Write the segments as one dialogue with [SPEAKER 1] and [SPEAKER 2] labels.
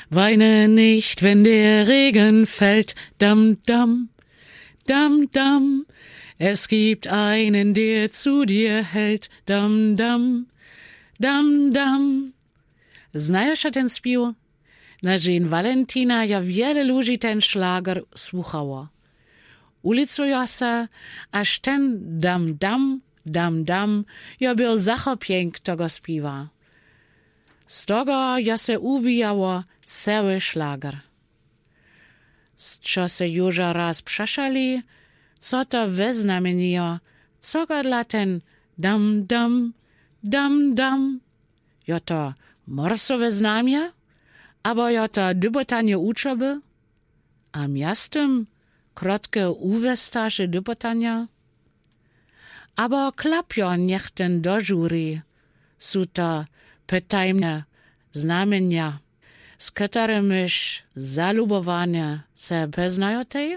[SPEAKER 1] Weine nicht, wenn der Regen fällt, dam, dam, dam, dam. Es gibt einen, der zu dir hält, dam, dam, dam, dam. Znajoš ten spił? Na dzień Valentina ja wiele ludzi ten szlager słuchało. Ulicujo se, aż ten dam, dam, dam, dam, ja był zachopięk tego śpiewa. Z tego ja se uwijało cały szlager. Co se już raz przeszali, co to wyznamieniło, co go dla ten dam, dam, dam, dam. Jo to morsowe znamie, abo jo to dybotanie uczoby, a miastem krotkie uwestasze dybotania. Abo klapio niech ten dożuri, su to pytajne znamienia, z którymiż zalubowanie se poznają tej?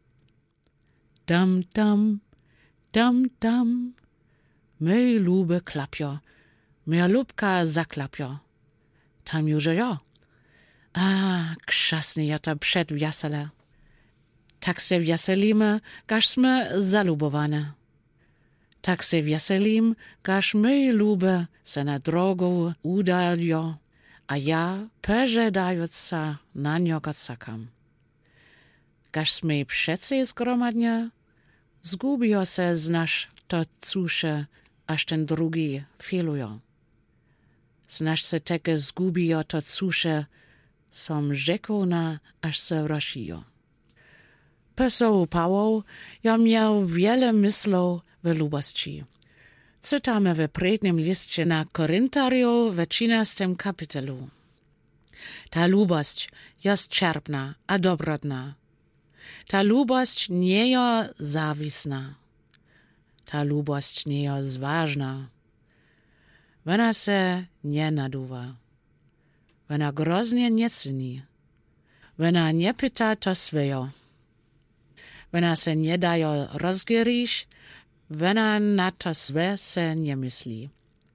[SPEAKER 1] Dam, dam, dam, dam, my lube klapio, moja lubka zaklapio. Tam już ja. A, krzasny ja to przedwiasele. Tak se wieselimy, gaż sme zalubowane. Tak se wieselim, gaż my lube se na drogą udaljo, a ja peżedając se na niego cakam. Gaż sme przece zgromadnie, zgubiło se z nasz to cusze, aż ten drugi filujo. Znasz se teke zgubiło to cusze, som rzekona, aż se wroszijo. Pesoł Paweł ja miał wiele myślów w lubości. Czytamy w prednim liście na Korintariów w 13 kapitolu. Ta lubość jest czerpna a dobrodna. Ta lubość nie jest zawisna. Ta lubość nie jest ważna. Ona se nie naduwa. Ona groznie nie ceni. Ona nie pyta to swoje. Ona se nie daje rozgerić, ona na to swe se nie myśli.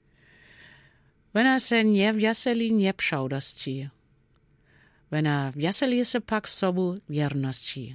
[SPEAKER 1] Ona se nie wieseli nieprzałdości. Ona wieseli se pak sobu wierności.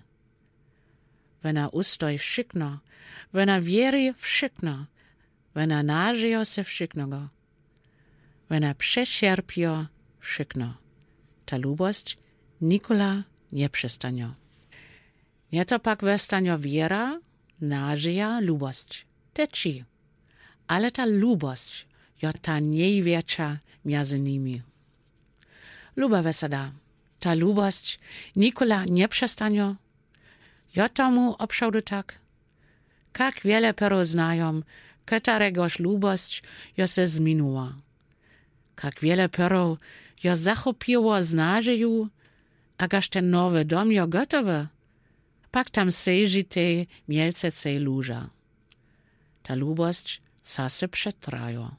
[SPEAKER 1] Ona ustoi wszystko. Ona wierzy wszystko. Ona nażyje se wszystkiego. Ona przecierpie wszystko. Ta lubość nikola nie przestanie. Nie to pak westanie wiera, nażyja lubość. Teči. Ale ta lubość je ta największa między nimi. Luba wesada. Ta lubość nikola nie przestanie. Ja tomu obszaudu tak. Jak wiele pero znają, któregoż lubość jo se zmieniła. Jak wiele pero jo zachopiło z nażyju, a gaż ten nowy dom jo gotowy, pak tam sežite mielce cej luža. Ta lubość ca se przetrajo.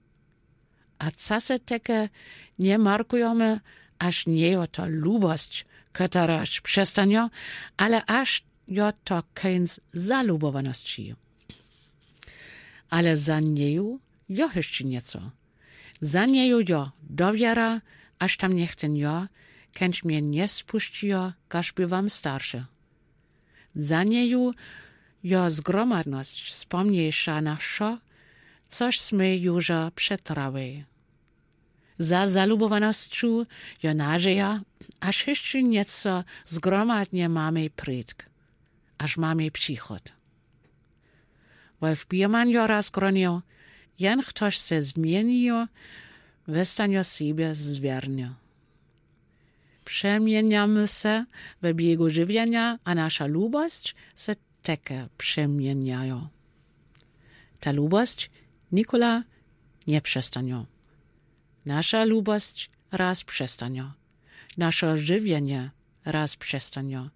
[SPEAKER 1] A ca se teke nie markujemy, aż nie jo to lubość, któraż przestanie, ale aż jo to kęs zalubowaności. Ale za nieju jo jeszcze nieco. Za nieju jo dowiera, aż tam niech ten jo, kęć mnie nie spuścijo, gaż bywam starszy. Za nieju jo zgromadność wspomniejsza na szo, coś sme już przetrały. Za zalubowanością jo nażyja, aż jeszcze nieco zgromadnie mamy prydk, aż mamy przychod. Wolf Bierman jo raz gronił, jen ktoś se zmienił, westanie siebie zwiernie. Przemieniamy se w biegu żywienia, a nasza lubość se teke przemieniają. Ta lubość nikola nie przestanie. Nasza lubość raz przestanie. Nasze żywienie raz przestanie.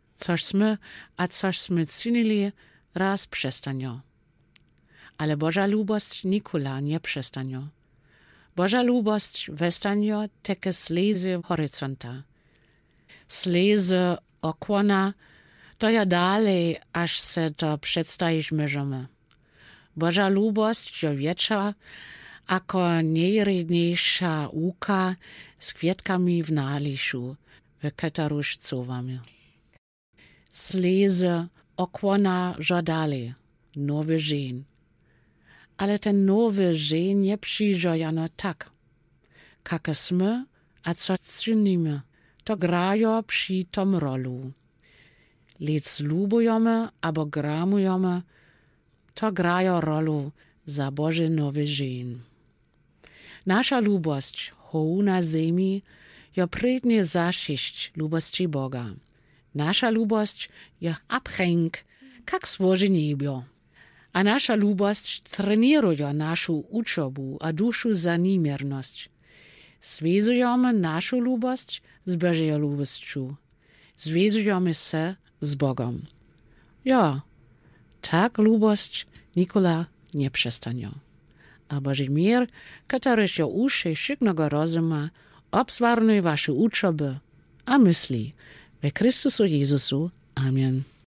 [SPEAKER 1] Coś sme czynili, raz przestanie. Ale Boża lubość nikola nie przestanie. Boża lubość westanie teke sleze horyzonta. Sleze okona, to ja dalej, aż se to przedstawić możemy. Boża lubość jo wiecza, ako najrydniejsza łuka z kwietkami w naliszu, w kataruszcowamy. Sleze okłona żadali, nowy żeń. Ale ten nowy żeń nie przyjdzie jano tak. Kake sme, a co czynimy, to grają przy tom rolu. Lec lubujemy, abo gramujemy, to grają rolu za Boży nowy żeń. Nasza lubość, hołu na ziemi, je prednie zašišť lubosti Boga. Nasza lubość je abhäng, kak złoży niebio. A nasza lubość treniruje naszą uczobu a dušu za nimierność. Związujemy naszą lubość z Bożą lubostью. Związujemy se z Bogom. Ja, tak lubość nikola nie przestanie. A Boży mir, który się uszy szyknego rozuma, obswarnuje wasze uczoby a myśli. We Chrystusu Jezusu. Amen.